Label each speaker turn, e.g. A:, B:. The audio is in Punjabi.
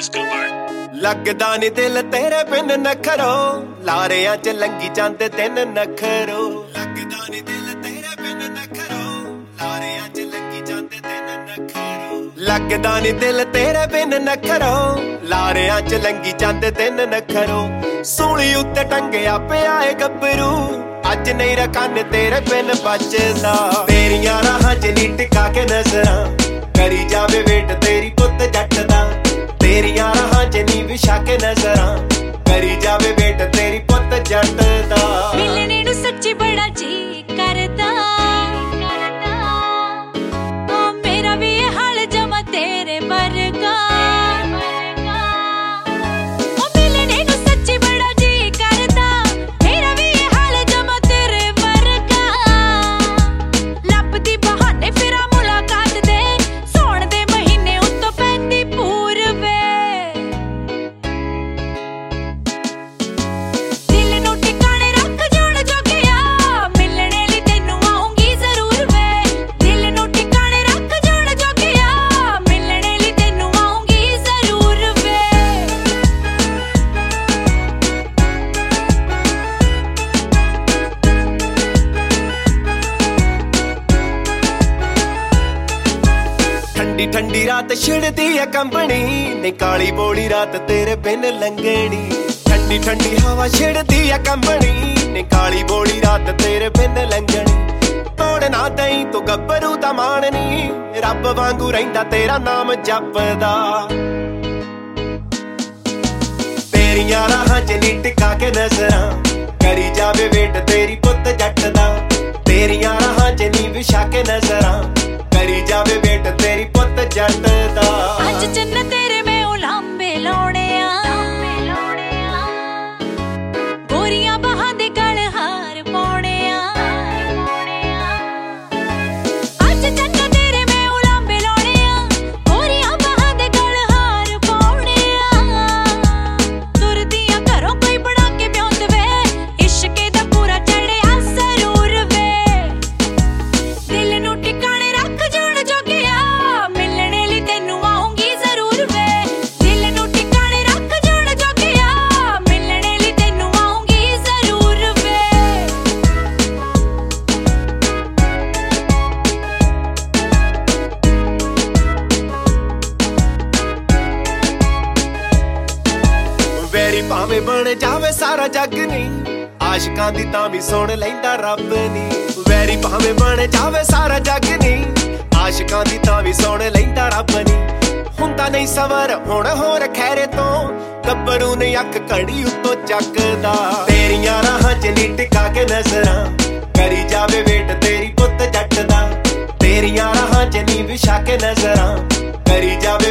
A: ਲੱਗਦਾ ਨੀ ਦਿਲ ਤੇਰੇ ਬਿਨ ਨਖਰੋ ਲਾਰਿਆਂ ਚ ਲੰਗੀ ਜਾਂਦੇ ਦਿਨ ਨਖਰੋ ਲੱਗਦਾ ਨੀ ਦਿਲ ਤੇਰੇ ਬਿਨ ਨਖਰੋ ਲਾਰਿਆਂ ਚ ਲੰਗੀ ਜਾਂਦੇ ਦਿਨ ਨਖਰੋ ਲੱਗਦਾ ਨੀ ਦਿਲ ਤੇਰੇ ਬਿਨ ਨਖਰੋ ਲਾਰਿਆਂ ਚ ਲੰਗੀ ਜਾਂਦੇ ਦਿਨ ਨਖਰੋ ਸੂਲੀ ਉੱਤੇ ਟੰਗਿਆ ਪਿਆ ਏ ਗੱਭਰੂ ਅੱਜ ਨਹੀਂ ਰਕਨ ਤੇਰੇ ਬਿਨ ਬਚਦਾ ਤੇਰੀਆਂ ਰਾਹਾਂ ਚ ਨੀ ਟਿਕਾ ਕੇ ਨਜ਼ਰਾਂ ਕਰੀ ਜਾਵੇ ਵੇਟ ਤੇਰੀ ਪੁੱਤ ਜੱਟ ਦਾ ਤੇਰੀਆਂ ਰਾਹਾਂ ਚ ਨੀ ਵਿਛਾ ਕੇ ਨਜ਼ਰਾਂ ਕਰੀ ਜਾਵੇ ਵੇਟ ਤੇਰੀ ਪੁੱਤ ਜੱਟ ਦਾ
B: ਮਿਲਣੇ ਨੂੰ ਸੱਚੀ ਬੜਾ ਜੀ ਕਰਦਾ ਓ ਮੇਰਾ ਵੀ ਇਹ ਹਾਲ ਜਮਾ ਤੇਰੇ ਵਰਗਾ ਓ ਮਿਲਣੇ ਨੂੰ ਸੱਚੀ ਬੜਾ ਜੀ ਕਰਦਾ ਮੇਰਾ ਵੀ ਇਹ ਹਾਲ ਜਮਾ ਤੇਰੇ ਵਰਗਾ ਲੱਭਦੀ ਬਹਾਨੇ ਫਿਰਾਂ ਮੁਲਾਕਾਤ ਦੇ ਸੌਣ ਦੇ ਮਹੀਨੇ ਉੱਤੋਂ ਪੈਂਦੀ ਪੂਰਵੇ ਦਿਲ ਨੂੰ ਟਿਕਾਣੇ ਰੱਖ ਜੋੜ ਜੋਗਿਆ ਮਿਲਣੇ ਲਈ ਤੈਨੂੰ ਆਉਂਗੀ ਜ਼ਰੂਰ ਵੇ ਦਿਲ ਨੂੰ ਟਿਕਾਣੇ ਰੱਖ ਜੋੜ ਜੋਗਿਆ ਮਿਲਣੇ ਲਈ ਤੈਨੂੰ ਆਉਂਗੀ ਜ਼ਰੂਰ ਵੇ
A: ਠੰਡੀ ਠੰਡੀ ਰਾਤ ਛਿੜਦੀ ਐ ਕੰਬਣੀ ਨੀ ਕਾਲੀ ਬੋਲੀ ਰਾਤ ਤੇਰੇ ਬਿਨ ਲੰਘਣੀ ਠੰਡੀ ਠੰਡੀ ਹਵਾ ਛਿੜਦੀ ਐ ਕੰਬਣੀ ਨੀ ਕਾਲੀ ਬੋਲੀ ਰਾਤ ਤੇਰੇ ਬਿਨ ਲੰਘਣੀ ਤੋੜ ਨਾ ਦਈ ਤੂੰ ਗੱਭਰੂ ਦਾ ਮਾਣ ਨੀ ਰੱਬ ਵਾਂਗੂ ਰਹਿੰਦਾ ਤੇਰਾ ਨਾਮ ਜਪਦਾ ਤੇਰੀਆਂ ਰਾਹਾਂ ਚ ਨੀ ਟਿਕਾ ਕੇ ਨਜ਼ਰਾਂ ਕਰੀ ਜਾਵੇ ਵੇਟ ਤੇਰੀ ਪੁੱਤ ਜੱਟ ਦਾ ਤੇਰੀਆਂ ਰਾਹਾਂ ਚ ਨੀ ਵਿਛਾ ਕੇ ਨਜ਼ਰਾਂ ਕਰੀ ਜਾਵੇ ਵੇਟ ਤੇਰੀ ਪੁੱਤ ਜੱਟ ਦਾ
B: ਅੱਜ ਚੰਨ ਤੇਰੇ ਮੈਂ ਉਲਾਂਬੇ ਲਾਉਣੇ ਆ ਗੋਰੀਆਂ ਬਾਹਾਂ ਦੇ ਗਲ ਹਾਰ ਪਾਉਣੇ ਆ ਅੱਜ ਚੰਨ ਤੇਰੇ ਮੈਂ ਉਲਾਂਬੇ ਲਾਉਣੇ ਆ ਗੋਰੀਆਂ ਬਾਹਾਂ ਦੇ ਗਲ ਹਾਰ ਪਾਉਣੇ ਆ ਤੁਰਦੀਆਂ ਘਰੋਂ ਕੋਈ ਬਣਾ ਕੇ ਬਿਉਂਦ ਵੇ ਇਸ਼ਕੇ ਦਾ ਪੂਰਾ ਚੜਿਆ ਸਰੂਰ ਵੇ ਦਿਲ ਨੂੰ ਟਿਕਾਣੇ ਰੱਖ ਜੋੜ ਜੋਗਿਆ ਮਿਲਣੇ ਲਈ ਤੈਨੂੰ ਆਉਂਗੀ ਜ਼ਰੂਰ ਵੇ ਦਿਲ ਨੂੰ ਟਿਕਾਣੇ ਰੱਖ ਜੋੜ ਜੋਗਿਆ ਮਿਲਣੇ ਲਈ ਤੈਨੂੰ ਆਉਂਗੀ ਜ਼ਰੂਰ ਵੇ
A: ਵੈਰੀ ਭਾਵੇਂ ਬਣ ਜਾਵੇ ਸਾਰਾ ਜੱਗ ਨੀ ਆਸ਼ਿਕਾਂ ਦੀ ਤਾਂ ਵੀ ਸੁਣ ਲੈਂਦਾ ਰੱਬ ਨੀ ਵੈਰੀ ਭਾਵੇਂ ਬਣ ਜਾਵੇ ਸਾਰਾ ਜੱਗ ਨੀ ਆਸ਼ਿਕਾਂ ਦੀ ਤਾਂ ਵੀ ਸੁਣ ਲੈਂਦਾ ਰੱਬ ਨੀ ਹੁੰਦਾ ਨਹੀਂ ਸਬਰ ਹੁਣ ਹੋਰ ਖੈਰੇ ਤੋਂ ਗੱਭਰੂ ਨੇ ਅੱਖ ਘੜੀ ਉੱਤੋਂ ਚੱਕਦਾ ਤੇਰੀਆਂ ਰਾਹਾਂ ਚ ਨੀ ਟਿਕਾ ਕੇ ਨਜ਼ਰਾਂ ਕਰੀ ਜਾਵੇ ਵੇਟ ਤੇਰੀ ਪੁੱਤ ਜੱਟ ਦਾ ਤੇਰੀਆਂ ਰਾਹਾਂ ਚ ਨੀ ਵਿਛਾ ਕੇ ਨਜ਼ਰਾਂ ਕਰੀ ਜਾਵੇ